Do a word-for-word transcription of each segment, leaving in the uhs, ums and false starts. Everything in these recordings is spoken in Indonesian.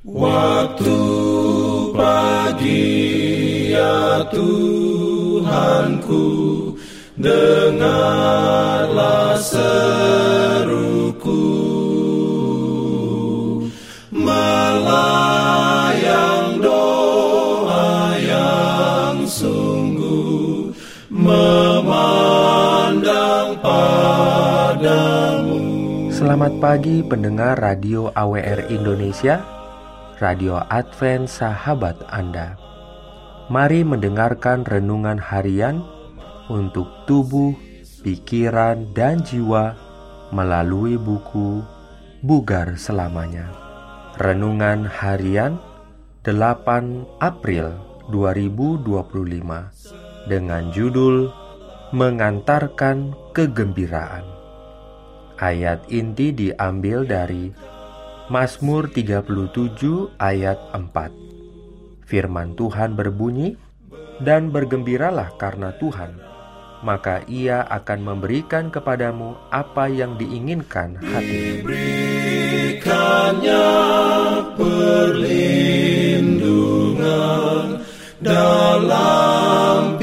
Waktu pagi ya Tuhanku, dengarlah seruku, melayang doa yang sungguh, memandang padamu. Selamat pagi pendengar Radio A W R Indonesia, Radio Advent Sahabat Anda. Mari mendengarkan renungan harian untuk tubuh, pikiran, dan jiwa melalui buku Bugar Selamanya. Renungan harian delapan April dua ribu dua puluh lima dengan judul Mengantarkan Kegembiraan. Ayat inti diambil dari Mazmur tiga puluh tujuh ayat empat. Firman Tuhan berbunyi, "Dan bergembiralah karena Tuhan, maka Ia akan memberikan kepadamu apa yang diinginkan hatimu." Berikannya perlindungan dalam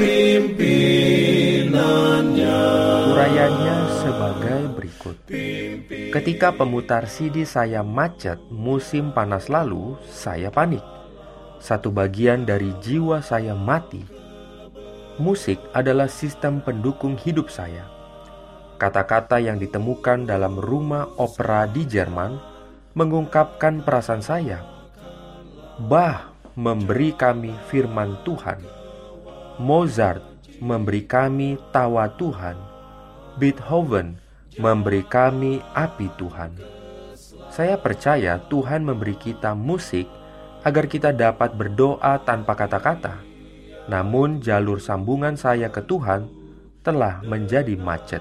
pimpinannya. Urayanya sebagai berikut. Ketika pemutar C D saya macet musim panas lalu, saya panik. Satu bagian dari jiwa saya mati. Musik adalah sistem pendukung hidup saya. Kata-kata yang ditemukan dalam rumah opera di Jerman mengungkapkan perasaan saya. Bach memberi kami firman Tuhan. Mozart memberi kami tawa Tuhan. Beethoven memberi kami api Tuhan. Saya percaya Tuhan memberi kita musik agar kita dapat berdoa tanpa kata-kata. Namun jalur sambungan saya ke Tuhan telah menjadi macet.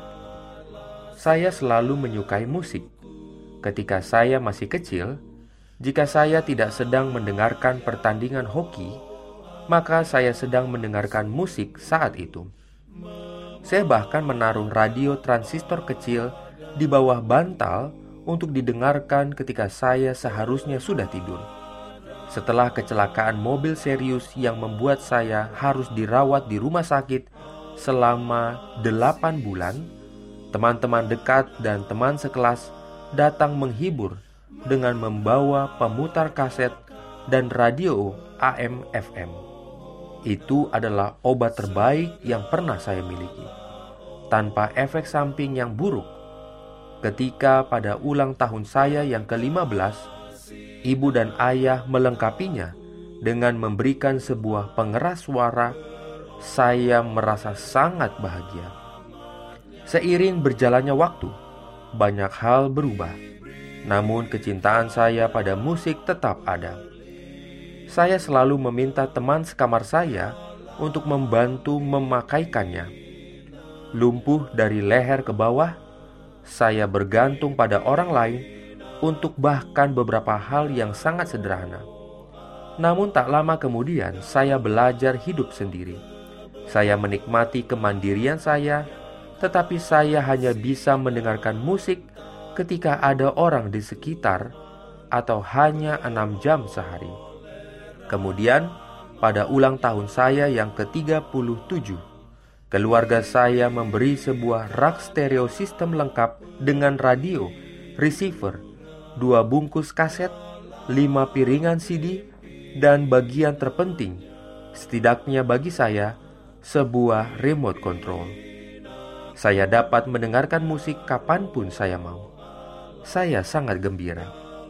Saya selalu menyukai musik. Ketika saya masih kecil, jika saya tidak sedang mendengarkan pertandingan hoki, maka saya sedang mendengarkan musik saat itu. Saya bahkan menaruh radio transistor kecil di bawah bantal untuk didengarkan ketika saya seharusnya sudah tidur. Setelah kecelakaan mobil serius yang membuat saya harus dirawat di rumah sakit selama delapan bulan, teman-teman dekat dan teman sekelas datang menghibur dengan membawa pemutar kaset dan radio A M F M. Itu adalah obat terbaik yang pernah saya miliki, tanpa efek samping yang buruk. Ketika pada ulang tahun saya yang ke lima belas, ibu dan ayah melengkapinya dengan memberikan sebuah pengeras suara, saya merasa sangat bahagia. Seiring berjalannya waktu, banyak hal berubah, namun kecintaan saya pada musik tetap ada. Saya selalu meminta teman sekamar saya untuk membantu memakaikannya. Lumpuh dari leher ke bawah, saya bergantung pada orang lain untuk bahkan beberapa hal yang sangat sederhana. Namun tak lama kemudian, saya belajar hidup sendiri. Saya menikmati kemandirian saya, tetapi saya hanya bisa mendengarkan musik ketika ada orang di sekitar atau hanya enam jam sehari. Kemudian, pada ulang tahun saya yang ke tiga puluh tujuh, keluarga saya memberi sebuah rak stereo sistem lengkap dengan radio, receiver, dua bungkus kaset, lima piringan C D, dan bagian terpenting, setidaknya bagi saya, sebuah remote control. Saya dapat mendengarkan musik kapanpun saya mau. Saya sangat gembira.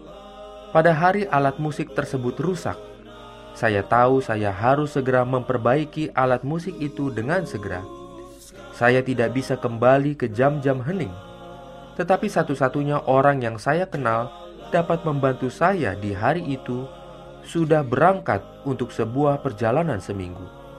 Pada hari alat musik tersebut rusak, saya tahu saya harus segera memperbaiki alat musik itu dengan segera. Saya tidak bisa kembali ke jam-jam hening, tetapi satu-satunya orang yang saya kenal dapat membantu saya di hari itu sudah berangkat untuk sebuah perjalanan seminggu.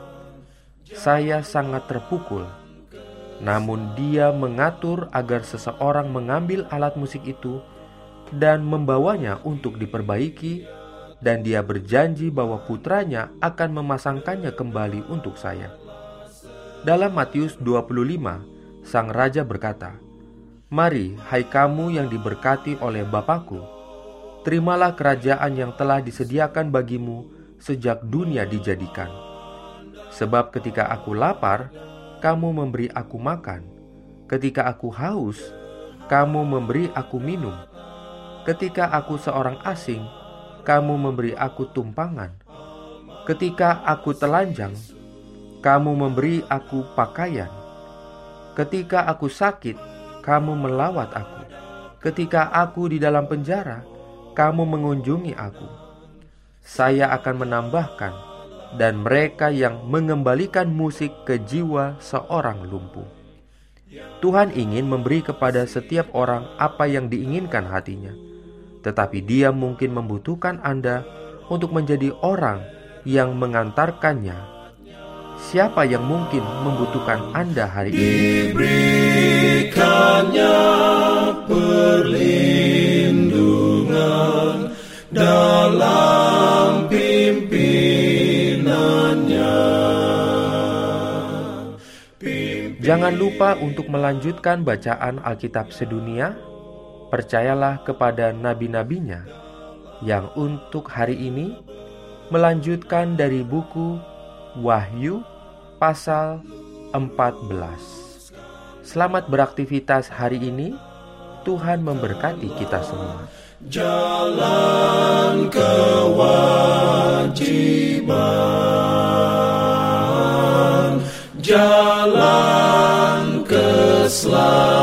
Saya sangat terpukul, namun dia mengatur agar seseorang mengambil alat musik itu dan membawanya untuk diperbaiki, dan dia berjanji bahwa putranya akan memasangkannya kembali untuk saya. Dalam Matius dua puluh lima, sang raja berkata, "Mari, hai kamu yang diberkati oleh Bapakku, terimalah kerajaan yang telah disediakan bagimu sejak dunia dijadikan. Sebab ketika aku lapar, kamu memberi aku makan. Ketika aku haus, kamu memberi aku minum. Ketika aku seorang asing, kamu memberi aku tumpangan. Ketika aku telanjang, kamu memberi aku pakaian. Ketika aku sakit, kamu melawat aku. Ketika aku di dalam penjara, kamu mengunjungi aku. Saya akan menambahkan, dan mereka yang mengembalikan musik ke jiwa seorang lumpuh. Tuhan ingin memberi kepada setiap orang apa yang diinginkan hatinya, tetapi Dia mungkin membutuhkan Anda untuk menjadi orang yang mengantarkannya. Siapa yang mungkin membutuhkan Anda hari ini? Diberikannya perlindungan dalam pimpinannya. Jangan lupa untuk melanjutkan bacaan Alkitab sedunia. Percayalah kepada nabi-nabinya yang untuk hari ini melanjutkan dari buku Wahyu pasal empat belas. Selamat beraktivitas hari ini. Tuhan memberkati kita semua. Jalan kewajiban, jalan keselamatan.